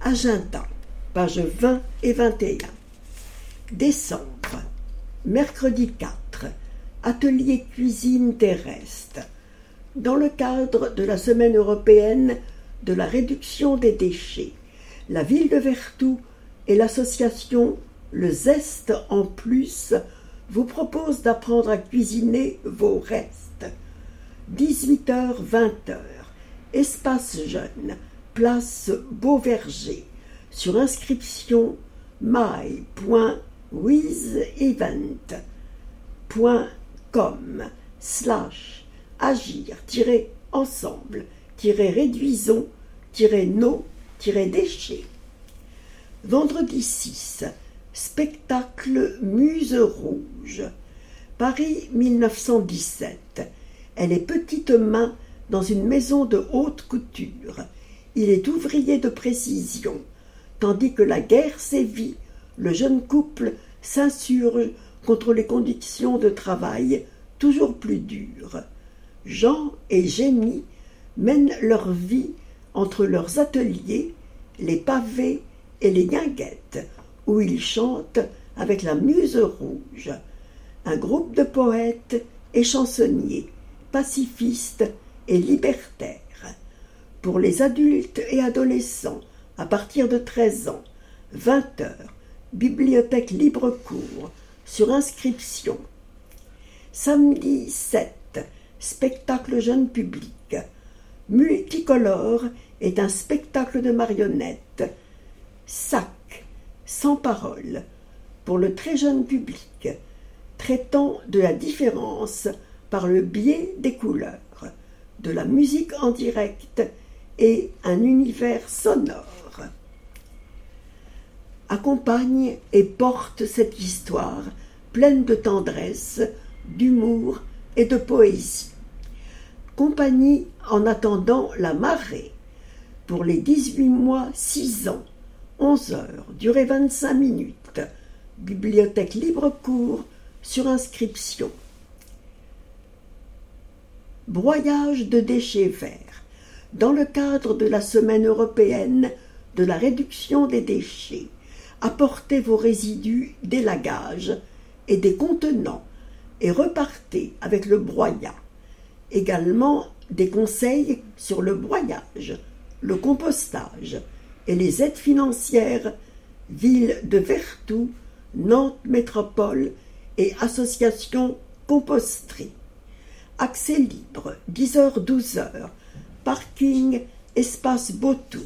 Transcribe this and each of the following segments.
Agenda, pages 20 et 21. Décembre, mercredi 4, atelier cuisine terrestre. Dans le cadre de la Semaine européenne de la réduction des déchets, la ville de Vertou et l'association Le Zeste en Plus vous proposent d'apprendre à cuisiner vos restes. 18h-20h, espace jeune, place Beauverger, sur inscription my.event.com/agir-ensemble-réduisons-nos-déchets. Vendredi 6, spectacle Muse Rouge. Paris 1917. Elle est petite main dans une maison de haute couture. Il est ouvrier de précision. Tandis que la guerre sévit, le jeune couple s'insurge contre les conditions de travail toujours plus dures. Jean et Jenny mènent leur vie entre leurs ateliers, les pavés et les guinguettes, où ils chantent avec la Muse Rouge, un groupe de poètes et chansonniers, pacifistes et libertaires. Pour les adultes et adolescents, à partir de 13 ans, 20h, bibliothèque libre-cours, sur inscription. Samedi 7, spectacle jeune public. Multicolore est un spectacle de marionnettes. Sac, sans parole, pour le très jeune public, traitant de la différence par le biais des couleurs, de la musique en direct et un univers sonore. Accompagne et porte cette histoire pleine de tendresse, d'humour et de poésie. Compagnie en attendant la marée, pour les 18 mois 6 ans, 11 heures, durée 25 minutes, bibliothèque libre-cours, sur inscription. Broyage de déchets verts. Dans le cadre de la Semaine européenne de la réduction des déchets, apportez vos résidus d'élagage et des contenants et repartez avec le broyat. Également des conseils sur le broyage, le compostage et les aides financières, ville de Vertou, Nantes Métropole et association Composterie. Accès libre, 10h-12h, parking, espace Beautour.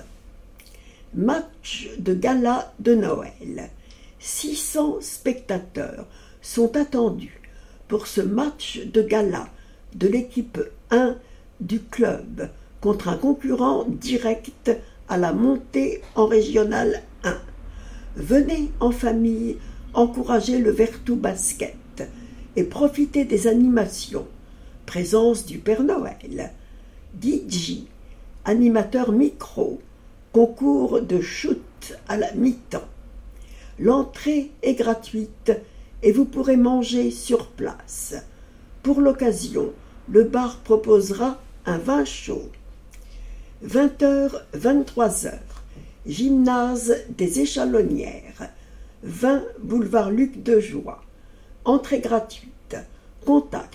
Match de gala de Noël. 600 spectateurs sont attendus pour ce match de gala de l'équipe 1 du club contre un concurrent direct à la montée en régional 1. Venez en famille encourager le Vertou Basket et profiter des animations. Présence du Père Noël, DJ, animateur micro, concours de shoot à la mi-temps. L'entrée est gratuite et vous pourrez manger sur place. Pour l'occasion, le bar proposera un vin chaud. 20h, 23h, gymnase des Échalonnières, 20 boulevard Luc de Joie. Entrée gratuite. Contact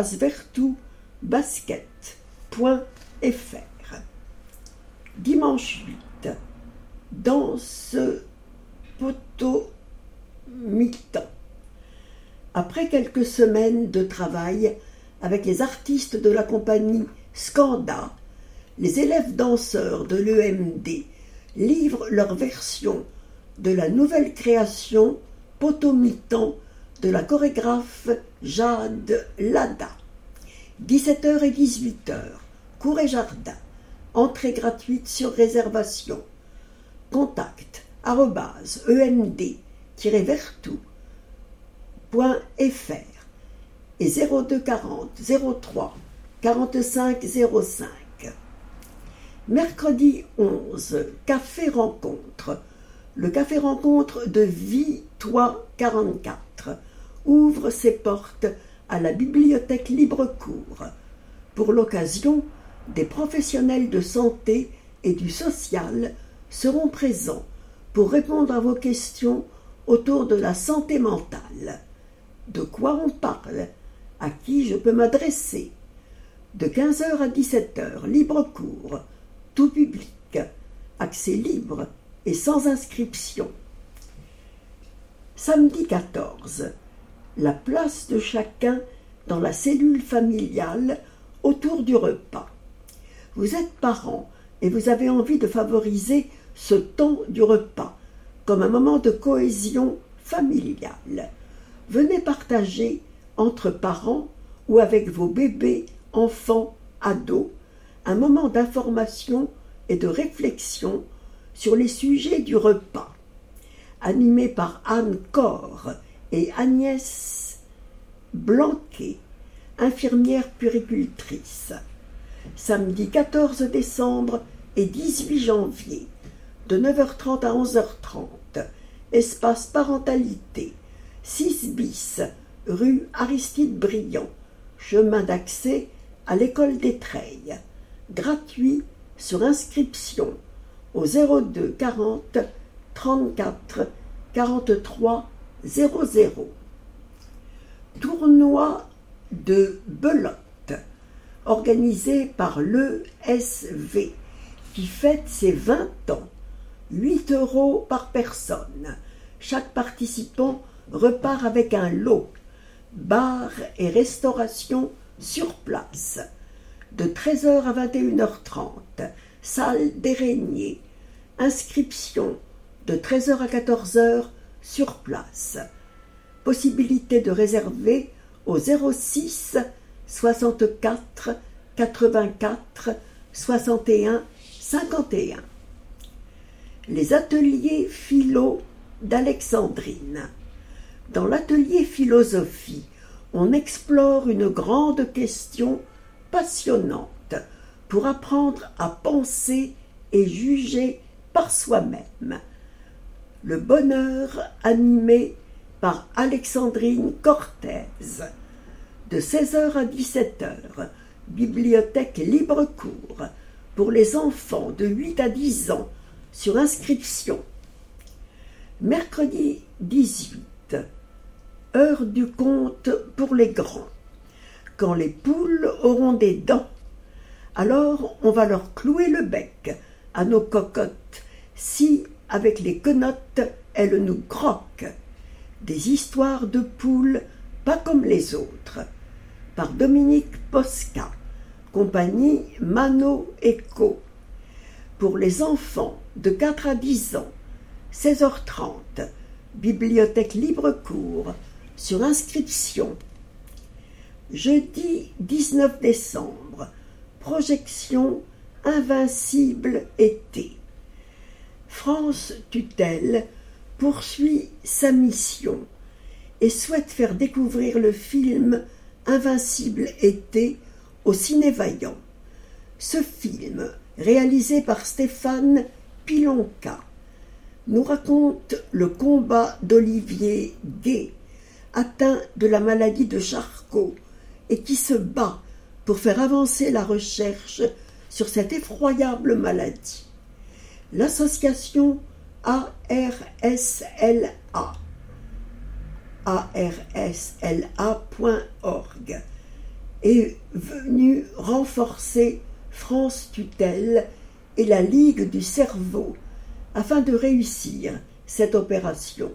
@vertoubasket.fr. Dimanche 8, danse poteau mi-temps. Après quelques semaines de travail avec les artistes de la compagnie Scanda, les élèves danseurs de l'EMD livrent leur version de la nouvelle création poteau mi-temps de la chorégraphe Jade Lada. 17h et 18h, cours et jardin. Entrée gratuite sur réservation. Contact @emd-vertou.fr et 02 40 03 45 05. Mercredi 11, café rencontre. Le café rencontre de Vie-Toi 44 ouvre ses portes à la bibliothèque libre-cours. Pour l'occasion, des professionnels de santé et du social seront présents pour répondre à vos questions autour de la santé mentale. De quoi on parle? À qui je peux m'adresser? De 15h à 17h, libre cours, tout public, accès libre et sans inscription. Samedi 14, la place de chacun dans la cellule familiale autour du repas. Vous êtes parents et vous avez envie de favoriser ce temps du repas comme un moment de cohésion familiale. Venez partager entre parents ou avec vos bébés, enfants, ados, un moment d'information et de réflexion sur les sujets du repas. Animé par Anne Corr et Agnès Blanquet, infirmière puéricultrice. Samedi 14 décembre et 18 janvier, de 9h30 à 11h30, espace parentalité, 6 bis, rue Aristide Briand, chemin d'accès à l'école des Treilles, gratuit sur inscription au 02 40 34 43 00. Tournoi de belote organisé par l'ESV qui fête ses 20 ans. 8 € par personne. Chaque participant repart avec un lot. Bar et restauration sur place. De 13h à 21h30. Salle des Régniers. Inscription de 13h à 14h sur place. Possibilité de réserver au 06 64 84 61 51. Les ateliers philo d'Alexandrine. Dans l'atelier philosophie, on explore une grande question passionnante pour apprendre à penser et juger par soi-même. Le bonheur animé par Alexandrine Cortez. De 16h à 17h, bibliothèque libre cours pour les enfants de 8 à 10 ans sur inscription. Mercredi 18, heure du conte pour les grands. Quand les poules auront des dents, alors on va leur clouer le bec à nos cocottes, si, avec les quenottes, elles nous croquent. Des histoires de poules pas comme les autres, par Dominique Posca, compagnie Mano Co. Pour les enfants de 4 à 10 ans, 16h30, bibliothèque libre cours, sur inscription. Jeudi 19 décembre, projection Invincible été. France Tutelle poursuit sa mission et souhaite faire découvrir le film Invincible été au Ciné-Vaillant. Ce film, réalisé par Stéphane Pilonka, nous raconte le combat d'Olivier Gay, atteint de la maladie de Charcot, et qui se bat pour faire avancer la recherche sur cette effroyable maladie. L'association arsla.org est venue renforcer France Tutelle et la Ligue du cerveau afin de réussir cette opération.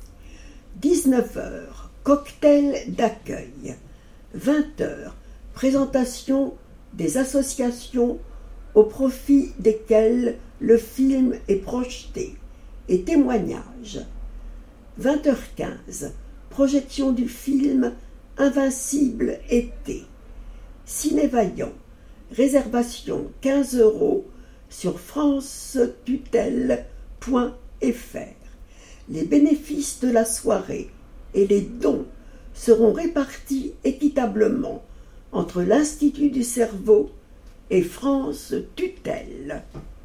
19h, cocktail d'accueil. 20h, présentation des associations au profit desquelles le film est projeté et témoignages. 20h15, projection du film Invincible été. Ciné-Vaillant, réservation 15 € sur francetutelle.fr. Les bénéfices de la soirée et les dons seront répartis équitablement entre l'Institut du cerveau et France Tutelle.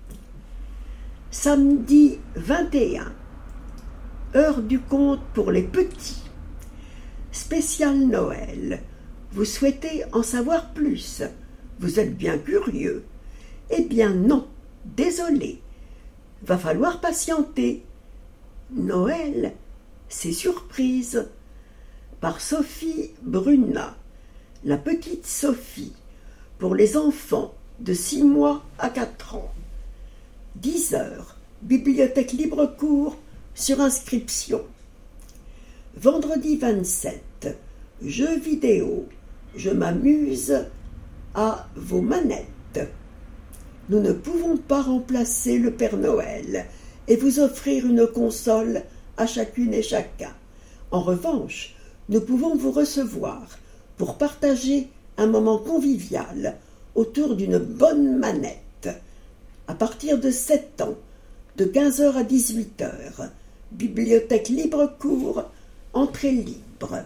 Samedi 21, heure du conte pour les petits. Spécial Noël. Vous souhaitez en savoir plus? Vous êtes bien curieux? Eh bien non, désolé. va falloir patienter. Noël, c'est surprise. Par Sophie Bruna, La petite Sophie, pour les enfants de 6 mois à 4 ans. 10 heures, bibliothèque libre cours sur inscription. Vendredi 27, jeux vidéo, je m'amuse à vos manettes. Nous ne pouvons pas remplacer le Père Noël et vous offrir une console à chacune et chacun. En revanche, nous pouvons vous recevoir pour partager un moment convivial autour d'une bonne manette. À partir de 7 ans, de 15h à 18h, bibliothèque libre cours, entrée libre.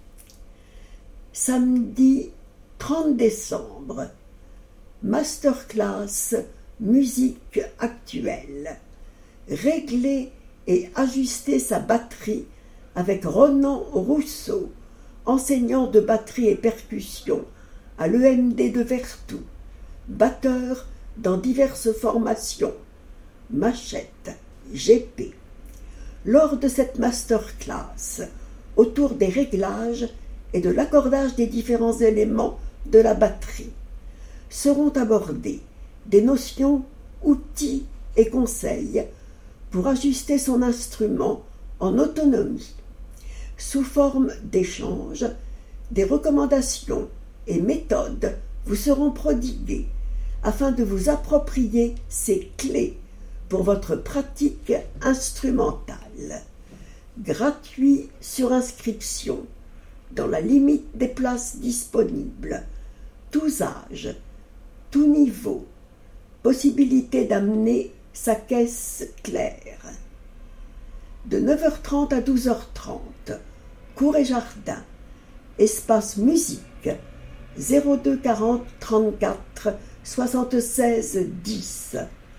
Samedi 30 décembre, masterclass musique actuelle. Régler et ajuster sa batterie avec Ronan Rousseau, enseignant de batterie et percussion à l'EMD de Vertou, batteur dans diverses formations, Machette, GP. Lors de cette masterclass, autour des réglages et de l'accordage des différents éléments de la batterie, seront abordées des notions, outils et conseils pour ajuster son instrument en autonomie. Sous forme d'échanges, des recommandations et méthodes vous seront prodiguées afin de vous approprier ces clés pour votre pratique instrumentale. Gratuit sur inscription, dans la limite des places disponibles. Tous âges, tout niveau, possibilité d'amener sa caisse claire. De 9h30 à 12h30, cours et jardin, espace musique, 02 40 34 76 10,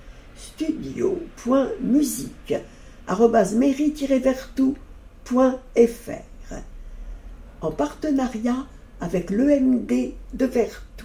studio.musique@mairie-vertou.fr, en partenariat avec l'EMD de Vertou.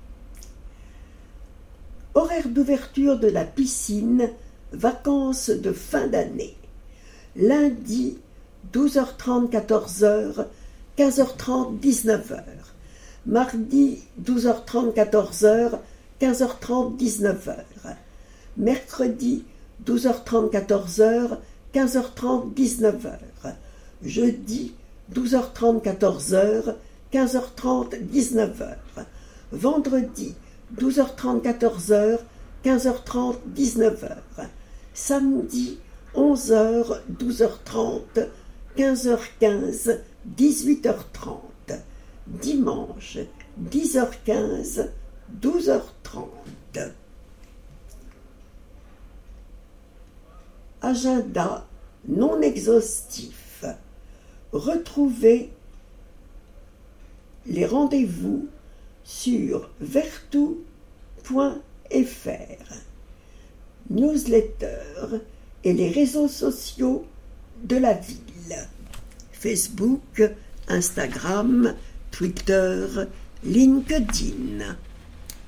Horaire d'ouverture de la piscine, vacances de fin d'année. Lundi, 12h30, 14h, 15h30, 19h. Mardi, 12h30, 14h, 15h30, 19h. Mercredi, 12h30, 14h, 15h30, 19h. Jeudi, 12h30, 14h, 15h30, 19h. Vendredi, 12h30, 14h, 15h30, 19h. Samedi, 11h, 12h30, 15h15, 18h30. Dimanche, 10h15, 12h30. Agenda non exhaustif. Retrouvez les rendez-vous sur vertou.fr. Newsletter et les réseaux sociaux de la ville. Facebook, Instagram, Twitter, LinkedIn.